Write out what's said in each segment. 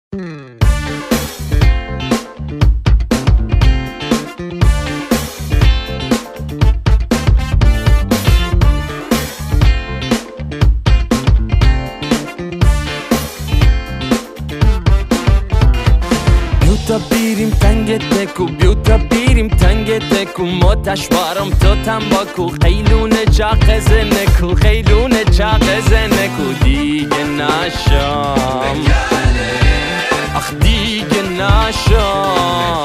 بیریم تنگ تکو بیوتا بیریم تنگ تکو ماتش بارم تو تنباکو خیلونه چاقزه نکو خیلونه چاقزه نکو دیگه نشام اخ دیگه نشام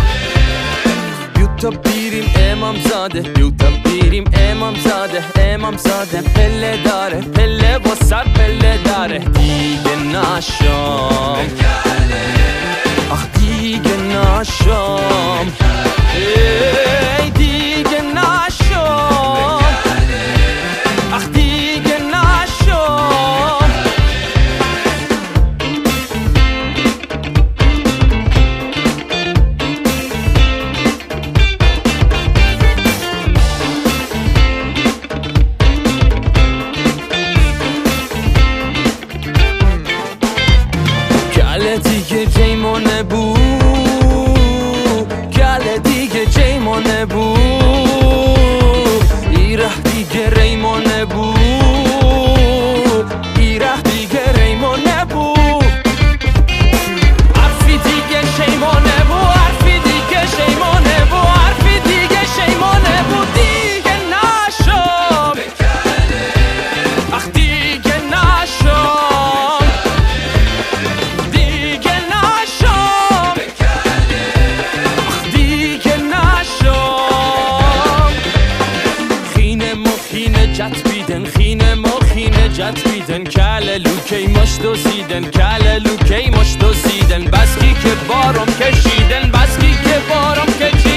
بیوتا بیریم امام زاده بیوتا بیریم امام زاده پله داره پله با سر پله داره دیگه نشام آخ دیگه نشام ای دیگه نشام آخ دیگه نشام گله دیگه جیمونه بود گله دیگه جیمونه بود ایره دیگه ریمونه بود ایره دیگه ریمونه بود حرفی دیگه شیمونه بود حرفی دیگه شیمونه بود حرفی دیگه شیمونه بود دیگه نشام اخ دیگه نشام دیگه نشام اخ دیگه نشام خینه مو خینه جت بیدن خینه مو خینه جت بیدن کله لوکی مشتو سیدن کله لوکی مشتو سیدن بسکی که بارم کشیدن بسکی که بارم کشیدن